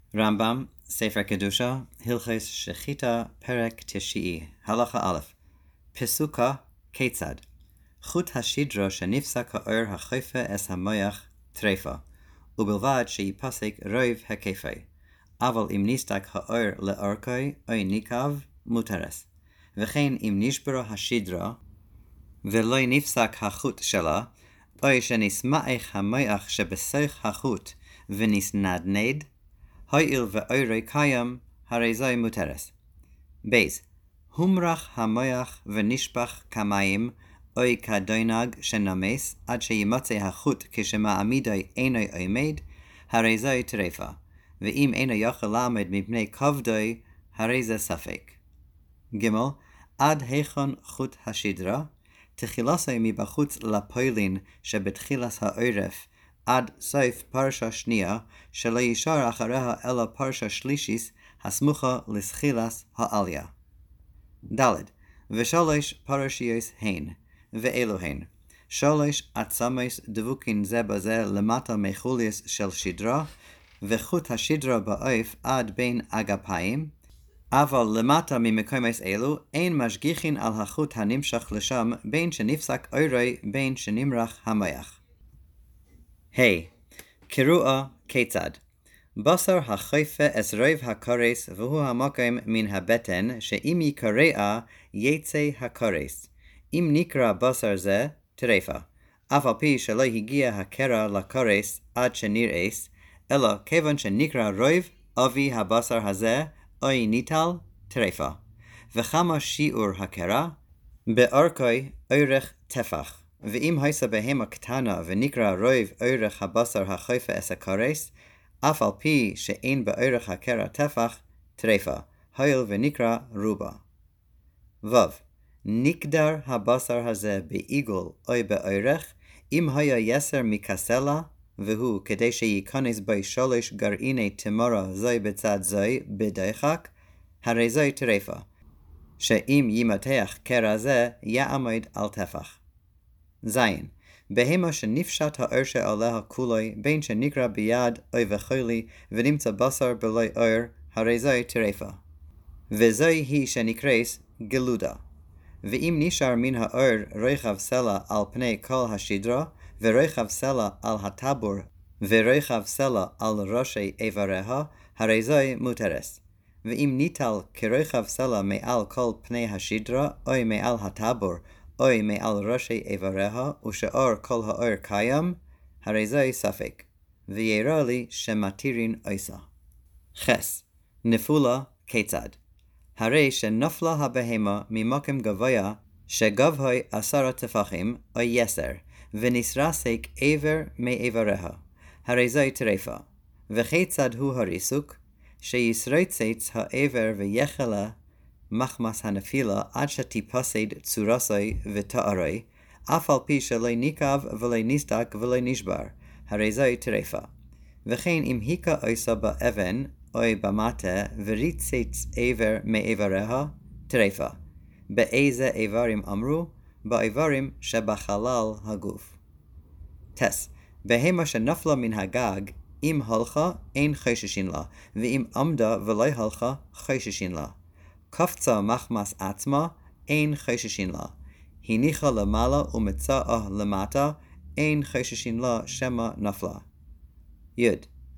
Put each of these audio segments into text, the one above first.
רמב"ם, ספר קדושה, הלכות שחיטה, פרק תשיעי, הלכה א', פסוקה כיצד? חוט השדרה שנפסק האור החופה אס המוח טרפה, ובלבד שיפסק רוב הכיפה. אבל אם נסתק האור לאורכי או ניקב, מותרס. וכן אם נשברה השדרה, ולא נפסק החוט שלה, או שנסמך המוח שבסך החוט ונסנדנד, הואיל ואורי קיים, הרי זוהי מותרס. בייס, הומרח המוח ונשפך כמים, אוי כדוינג שנמס, עד שימצא החוט כשמעמידוי אינו עומד, הרי זוהי טרפה. ואם אינו יכול לעמוד מפני כבדוי, הרי זה ספק. ג' עד היכון חוט השדרה, תחילסו מבחוץ לפוילין שבתחילס העורף, עד סוף פרשה שנייה, שלא ישר אחריה אלא פרשה שלישיס, הסמוכה לסחילס העליה. ד' ושלוש פרשיות הן, ואלו הן. שלוש עצמות דבוקין זה בזה למטה מחוליס של שדרה, וחוט השדרה בעוף עד בין אגפיים, אבל למטה ממקומות אלו אין משגיחין על החוט הנמשך לשם בין שנפסק אורי בין שנמרח המוח. קרואה כיצד? בשר החופה אס רוב הקורס והוא המקום מן הבטן שאם יקראה יצא הקורס. אם נקרא בשר זה טרפה, אף על פי שלא הגיע הקרע לקורס עד שנראס, אלא כיוון שנקרא רוב אבי הבשר הזה אוי ניטל טרפה. וכמה שיעור הקרע? באורכי אורך טפח. ואם הייסה בהמה קטנה ונקרא רוב אורך הבשר החופה אס הקורס, אף על פי שאין באורך הקרע טפח, טרפה, הואיל ונקרא רובה. ו. נקדר הבשר הזה בעיגול או באורך, אם היה יסר מקסלה, והוא כדי שייכנס בו שלוש גרעיני תמורה זוי בצד זוי בדחק, הרי זוי טרפה, שאם ימתח קרע זה יעמוד על טפח. זין, בהמה שנפשט האור שעליה כולוי, בין שנקרא ביד או וחולי ונמצא בשר בלוי אור, הרי זוי טרפה. וזוי היא שנקרס גלודה. ואם נשאר מן האור רוחב סלע על פני כל השדרה, ורוחב סלע על הטבור, ורוחב סלע על ראשי איבריה, הרי זוי מותרס. ואם ניטל כרוחב סלע מעל כל פני השדרה, או מעל הטבור, או מעל ראשי איבריה, ושאור כל האור קיים, הרי זוי ספק. ויראה לי שמתירין עושה. חס, נפולה כיצד? הרי שנפלה הבהמה ממקום גבוה, שגבהוי 10 טפחים, או יסר, ונסרסק איבר מאיבריה, הרי זוי טרפה. וכיצד הוא הריסוק? שישרוצץ האיבר ויחלה מחמס הנפילה עד שתיפסד צורסוי ותארוי, אף על פי שלא ניקב ולא נסדק ולא נשבר, הרי זוי טרפה. וכן אם היכה עושה באבן או במטה וריצץ איבר מאיבריה, טרפה. באיזה איברים אמרו? באיברים שבחלל הגוף. טס, בהמה שנפלה מן הגג, אם הלכה אין חוששין לה, ואם עמדה ולא הלכה חוששין לה. קפצה מחמס עצמה, אין חוששין לה. הניחה למעלה ומצאה למטה, אין חוששין לה שמה נפלה. י.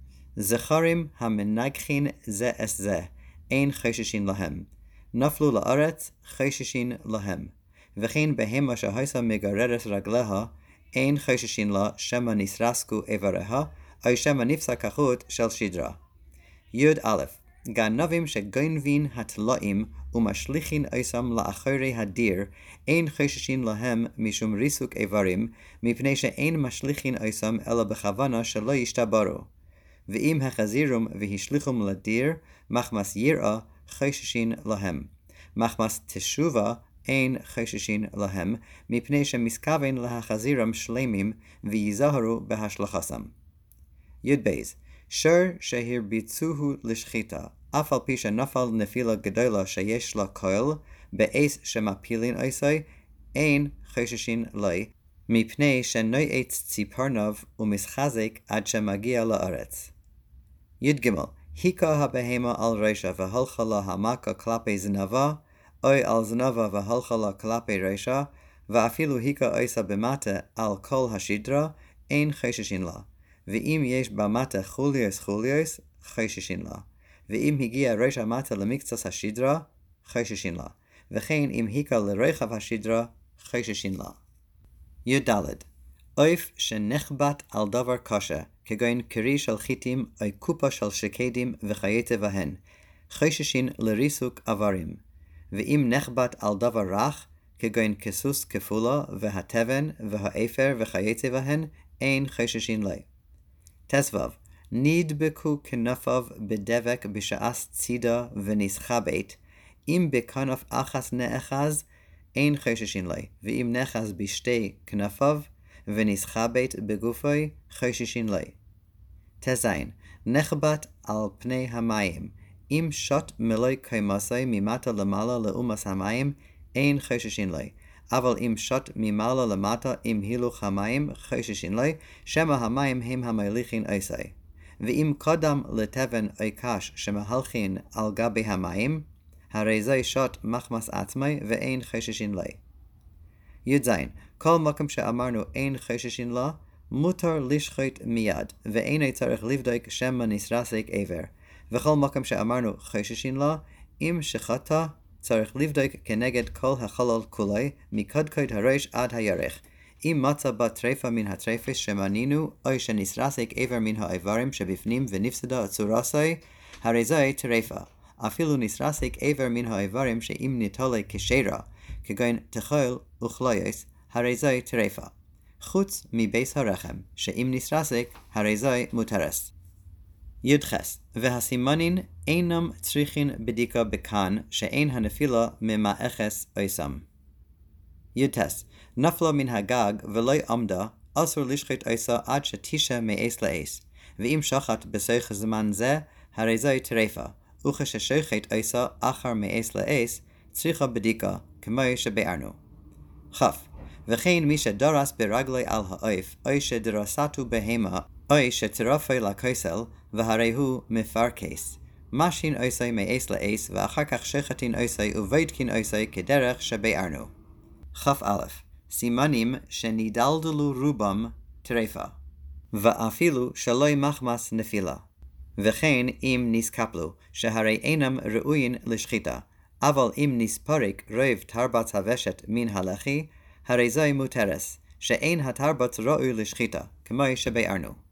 זכרים המנגחין זה אס זה, אין חוששין להם. נפלו לארץ, חוששין להם. וכן בהמה שהייסה מגררת רגליה, אין חוששין לה שמה נסרסקו איבריה, או שמה נפסק החוט של שדרה. י. א', גנבים שגונבין התלאים ומשליחין עושם לאחורי הדיר, אין חוששין להם משום ריסוק איברים, מפני שאין משליחין עושם אלא בכוונה שלא ישתברו. ואם החזירום והשליחום לדיר, מחמס יראה חוששין להם. מחמס תשובה אין חוששין להם, מפני שמסכוון להחזירם שלמים ויזהרו בהשלחסם. י. בייז, שר שהרביצוהו לשחיטה, אף על פי שנפל נפילה גדולה שיש לה כהל, באס שמפילין עושי, אין חוששין לי, מפני שנועץ ציפורניו ומסחזק עד שמגיע לארץ. י. היכה הבהמה על רשע והלכה לה המכה כלפי זנבה, אוי על זנבה והלכה לה כלפי רשע, ואפילו היכה עושה במטה על כל השדרה, אין חששין לה. ואם יש במטה חוליוס, חששין לה. ואם הגיע רשע מטה למקצת השדרה, חששין לה. וכן אם היכה לרחב השדרה, חששין לה. י"ד עוף שנחבט על דבר קשה, כגון קרי של חיטים או קופה של שקדים וכיוצא בהן, חששין לריסוק איברים. ואם נחבט על דבר רך, כגון כסוס כפולה והתבן והאפר וכיוצא בהן, אין חששין לי. ט"ו נדבקו כנפיו בדבק בשעת צידה ונסחבט, אם בכנף אחת נאחז, אין חששין לי, ואם נחז בשתי כנפיו ונסחבט בגופוי, חששין לי. ט"ז נחבט על פני המים, אם שוט מלוא קיימסי ממטה למעלה לעומס המים, אין חששין לי. אבל אם שוט ממעלה למטה עם הילוך המים, חששין לי, שמא המים הם המליחין עשי. ואם קודם לתבן או קש שמהלכין על גבי המים, הרי זה שוט מחמס עצמי ואין חששין לי. י"ז כל מקום שאמרנו אין חששין לה, מותר לשחוט מיד, ואין צריך לבדוק שמא נסרסק עבר. וכל מקום שאמרנו חששין לה, אם שחטה, צריך לבדוק כנגד כל החלל כולי, מקודקוד הראש עד הירך. אם מצא בה טרפה מן הטרפס שמנינו, או שנסרסק עבר מן האיברים שבפנים ונפסדה צורסי, הרי זה טרפה. אפילו נסרסק עבר מן האיברים שאם ניטולה כשרה, כגון תחול וכלויס, הרי זה טרפה. חוץ מביס הרחם, שאם נסרסק, הרי זה מותרס. י"ח והסימנין אינם צריכים בדיקה בכאן, שאין הנפילה ממאחס עיסם. י"ט נפלה מן הגג ולא עמדה, אסור לשחוט עיסה עד שתישה מעש לעש, ואם שחט בסך זמן זה, הרי זה טרפה, וכששחט עיסה אחר מעש לעש, צריכה בדיקה, כמו שביארנו. כ' וכן מי שדרס ברגלי על העוף, או שדרסתו בהמה, או שצרפה לכסל, והרי הוא מפרקס. משין עושה מעש לעש, ואחר כך שחטין עושה ובודקין עושה כדרך שביארנו. כ"א סימנים שנידלדלו רובם טרפה, ואפילו שלא מחמס נפילה. וכן אם נסקפלו, שהרי אינם ראוין לשחיטה, אבל אם נספרק רוב תרבת הוושת מן הלחי, הרי זה מותרס, שאין התרבת ראוי לשחיטה, כמו שביארנו.